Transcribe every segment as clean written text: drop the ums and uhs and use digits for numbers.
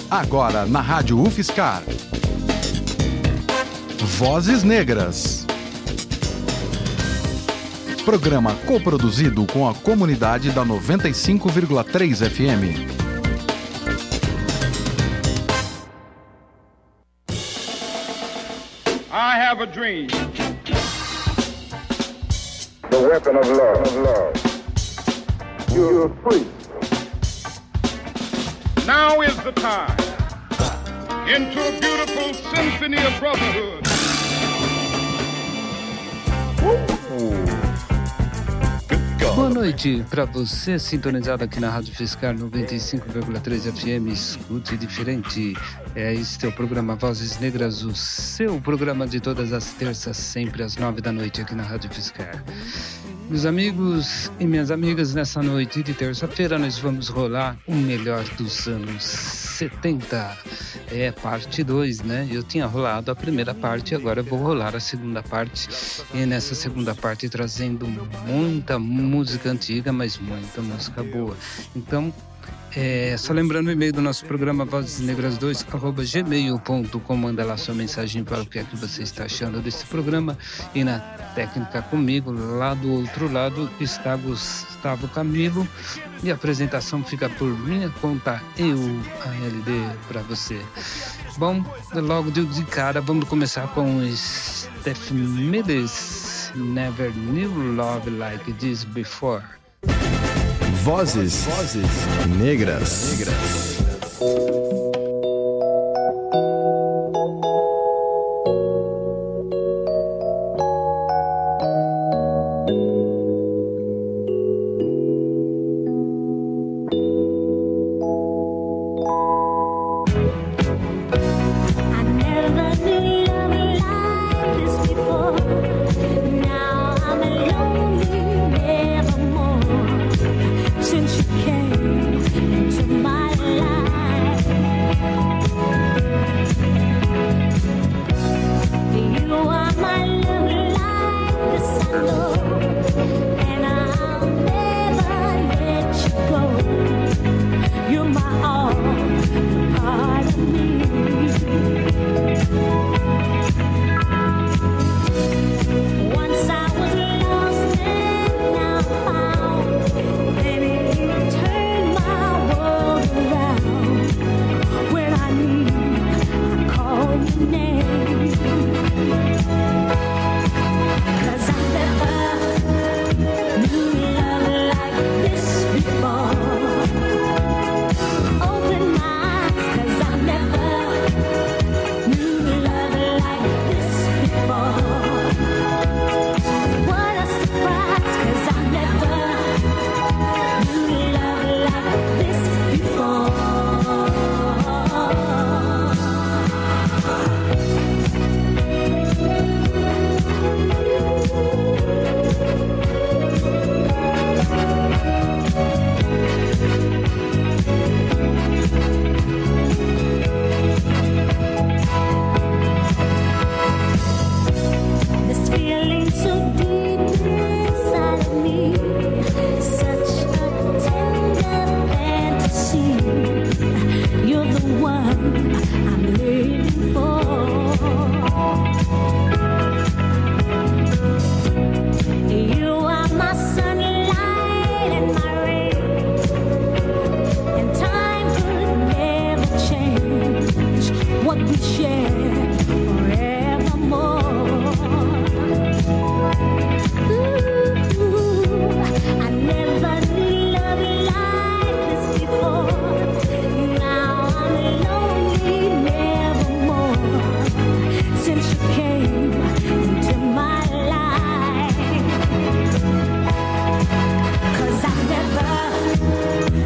Agora na Rádio UFSCar. Vozes Negras. Programa coproduzido com a comunidade da 95,3 FM. I have a dream. The weapon of love. You're free. Now is the time into a beautiful symphony of brotherhood. Boa noite para você, sintonizado aqui na Rádio UFSCar 95,3 FM. Escute diferente. Este é o programa Vozes Negras, o seu programa de todas as terças, sempre às 9 da noite aqui na Rádio UFSCar. Meus amigos e minhas amigas, nessa noite de terça-feira nós vamos rolar o melhor dos anos 70. É parte 2, né? Eu tinha rolado a primeira parte, agora eu vou rolar a segunda parte. E nessa segunda parte trazendo muita música antiga, mas muita música boa. Então, só lembrando o e-mail do nosso programa vozesnegras2@gmail.com. Manda lá sua mensagem para o que é que você está achando desse programa. E na técnica comigo, lá do outro lado, está Gustavo Camilo. E a apresentação fica por minha conta, eu, ALD, para você. Bom, logo de cara, vamos começar com Steph Mendes, Never Knew Love Like This Before. Vozes Negras.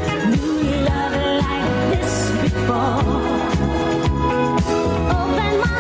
Open my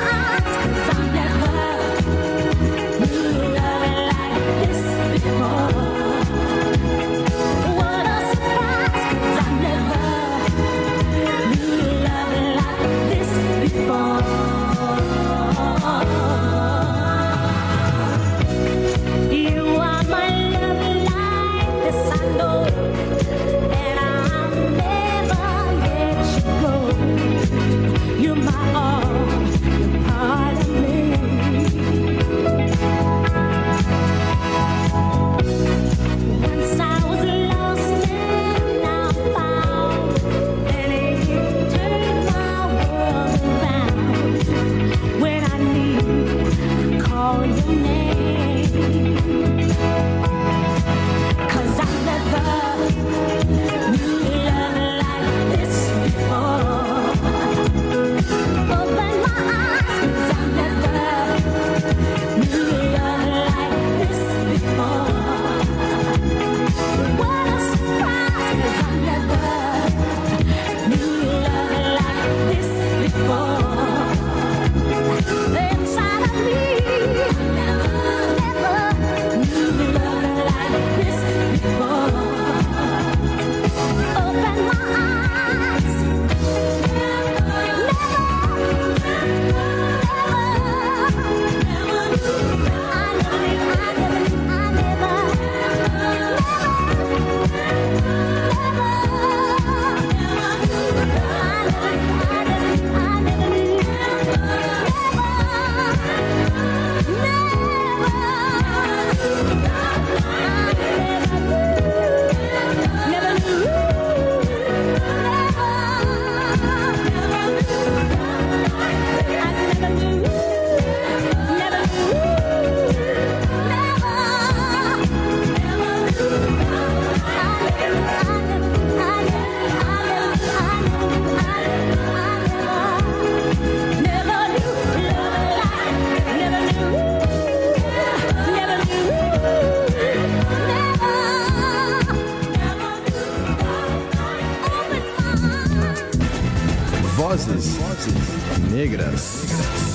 Vozes Negras.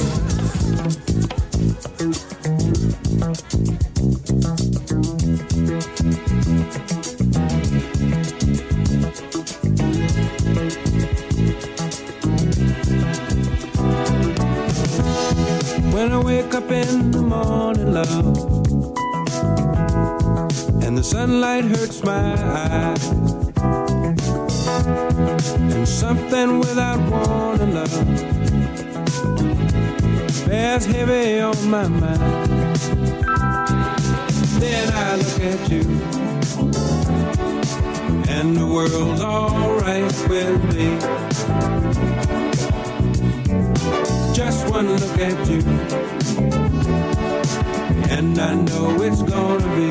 When I wake up in the morning, love, and the sunlight hurts my eyes, and something without warning, love, bears heavy on my mind. Then I look at you, and the world's alright with me. Just one look at you, and I know it's gonna be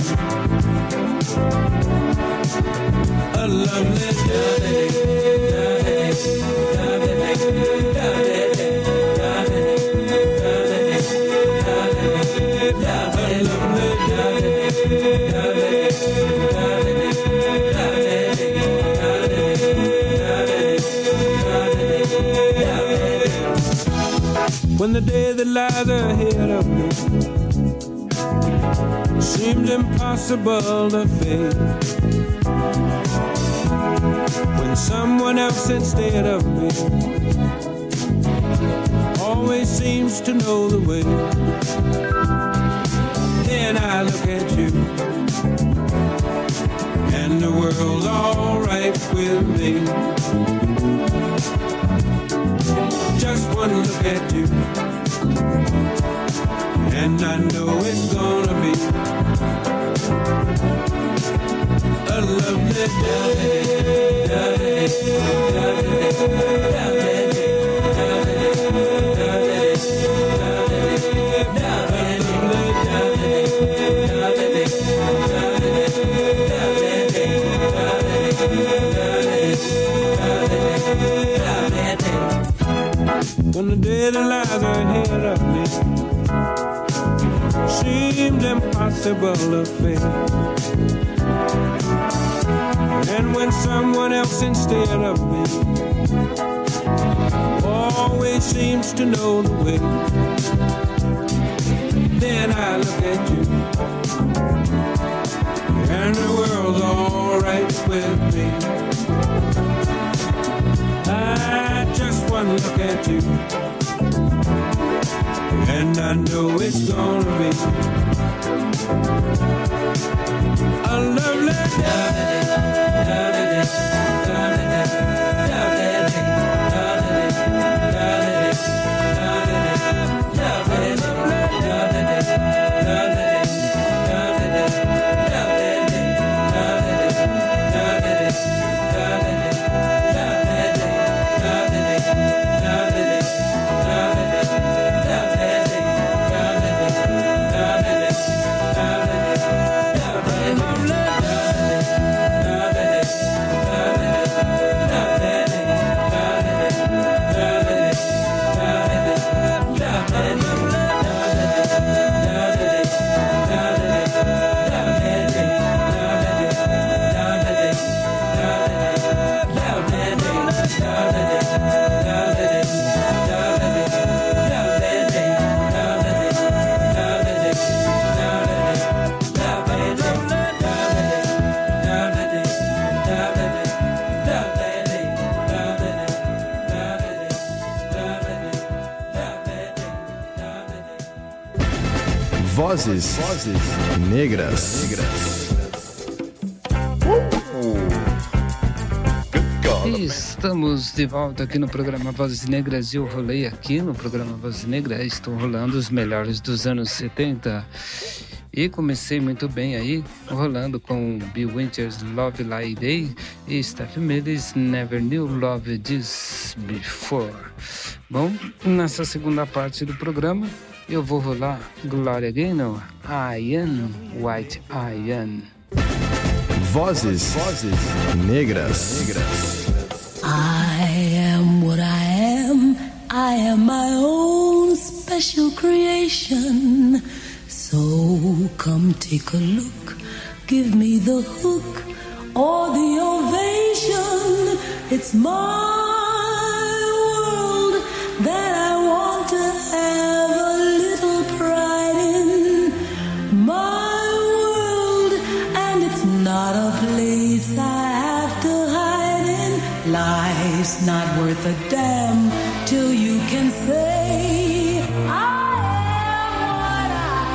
a lovely day. When the day that lies ahead of me seems impossible to face, when someone else instead of me always seems to know the way, then I look at you, and the world's alright with me. Just one look at you, and I know it's gonna be a lovely when the day that lies ahead of me seems impossible to face, and when someone else instead of me always seems to know the way, then I look at you, and the world's alright with me. I just one look at you, and I know it's gonna be a lovely Vozes Negras. Estamos de volta aqui no programa Vozes Negras e eu rolei aqui no programa Vozes Negras. Estou rolando os melhores dos anos 70 e comecei muito bem aí, rolando com Bill Winters, Love Like Day e Stephen Mills, Never Knew Love This Before. Bom, nessa segunda parte do programa eu vou rolar Gloria Gaynor, Ian, White Ian. Vozes Negras. I am what I am my own special creation. So come take a look, give me the hook or the ovation. It's my world. Life's not worth a damn till you can say I am what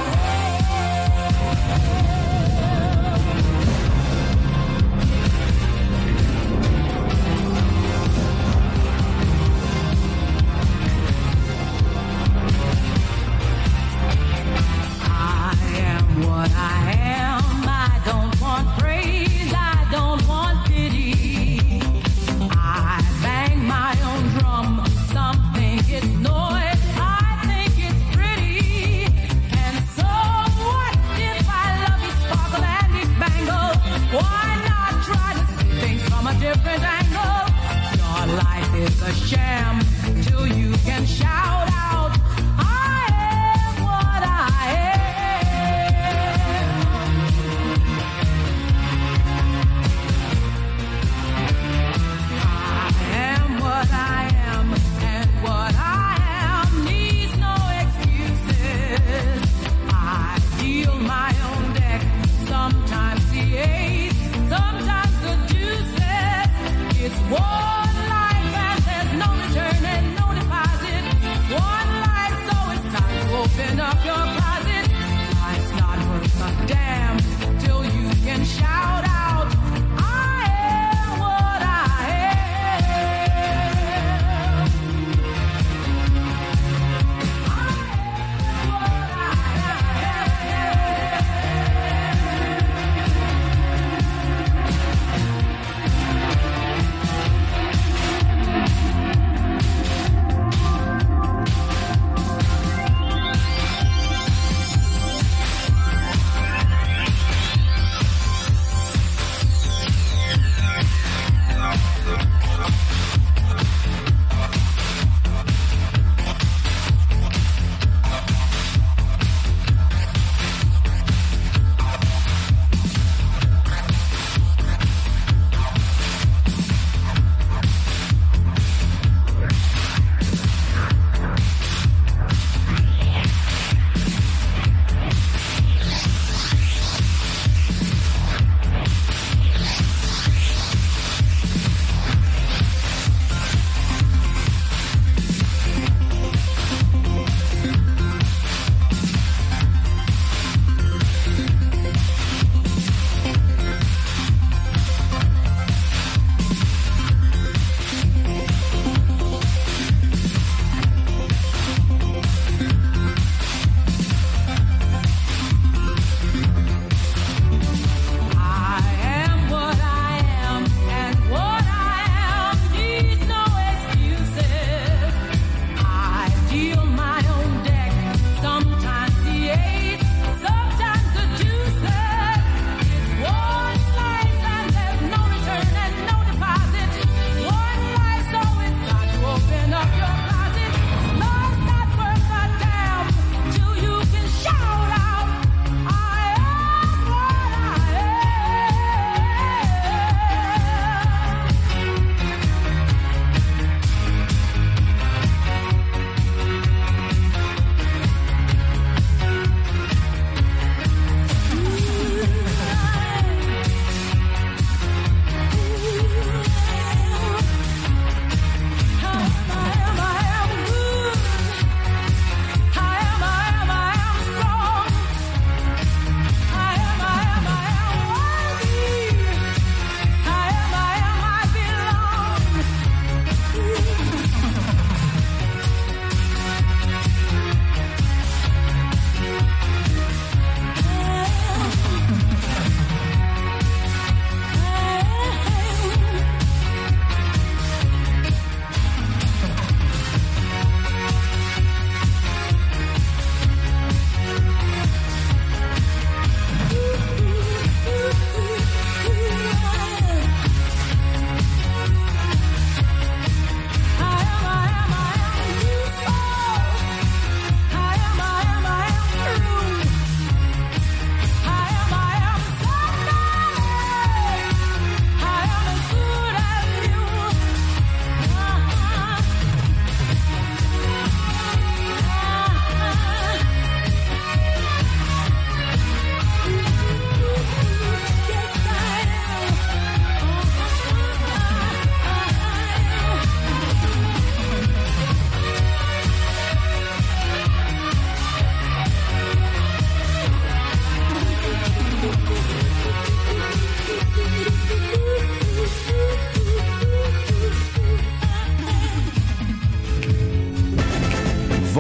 I am. What I am, I don't want praise, I don't want pity. I bang my own drum, some think it's noise, I think it's pretty. And so what if I love you, sparkle and you spangle? Why not try to see things from a different angle? Your life is a sham till you can shout out, I am what I am. I am what I am, and what I am needs no excuses. I deal my own deck, sometimes the ace, sometimes the deuces. It's one life and there's no return and no deposit. One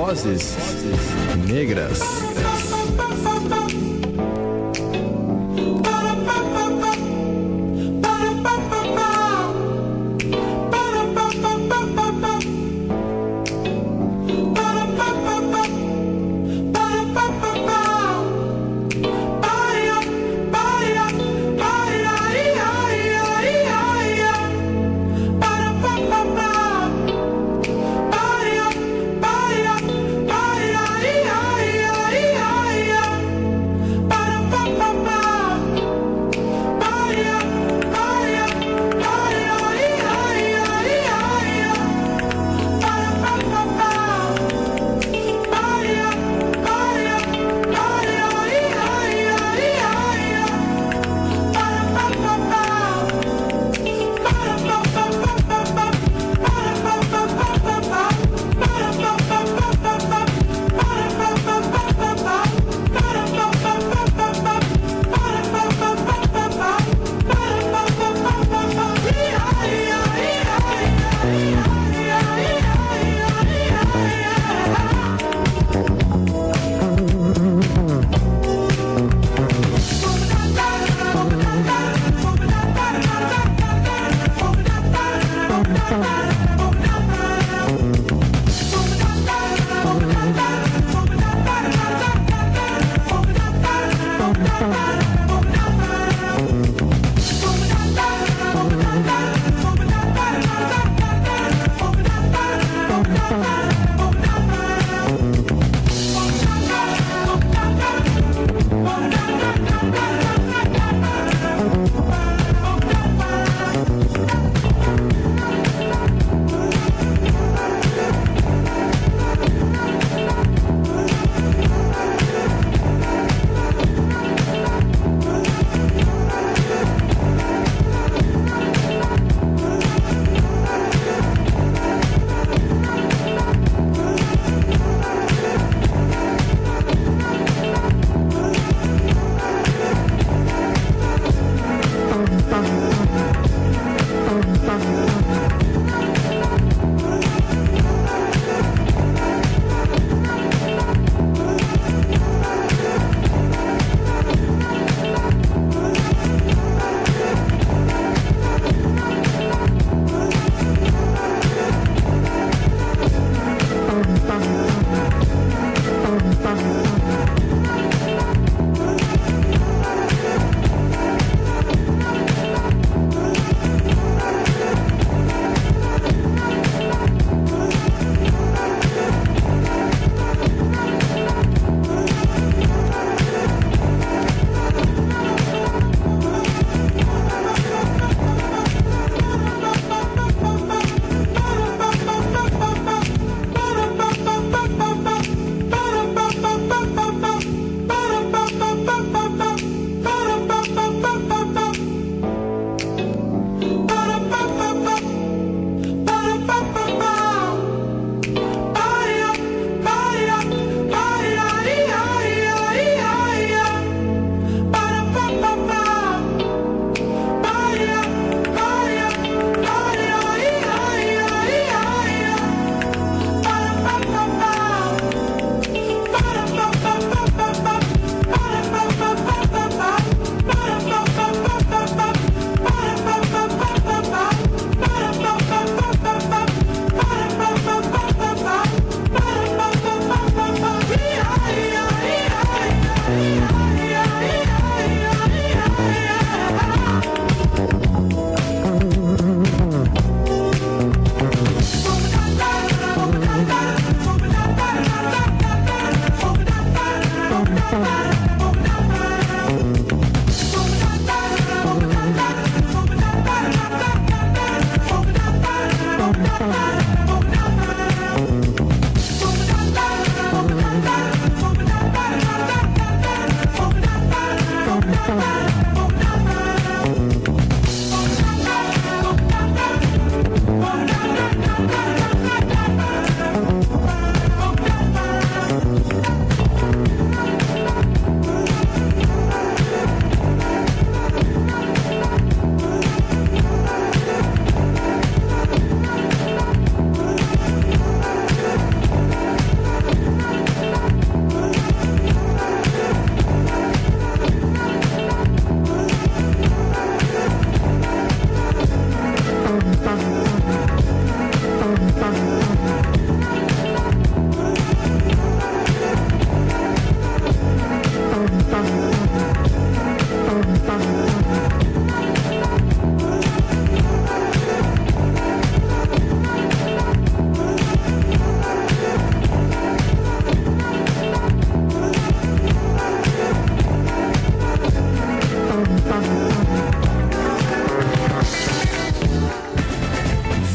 Vozes Negras.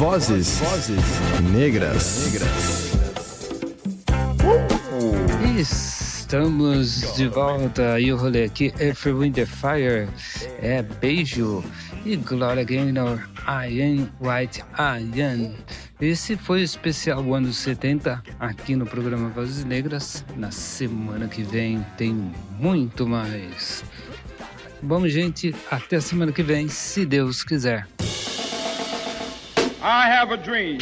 Vozes Negras. Estamos de volta e o rolê aqui é Earth, Wind & Fire, é Beijo e Gloria Gaynor, I Am White I Am. Esse foi o especial anos 70 aqui no programa Vozes Negras. Na semana que vem tem muito mais. Bom, gente, até a semana que vem, se Deus quiser. I have a dream.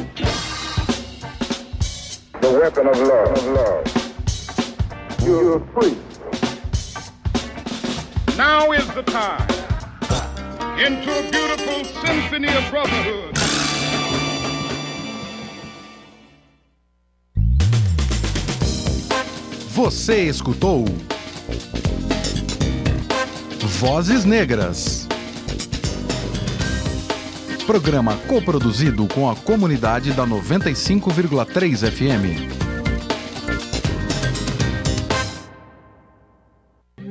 The weapon of love. You're free. Now is the time into a beautiful symphony of brotherhood. Você escutou Vozes Negras, programa coproduzido com a comunidade da 95,3 FM.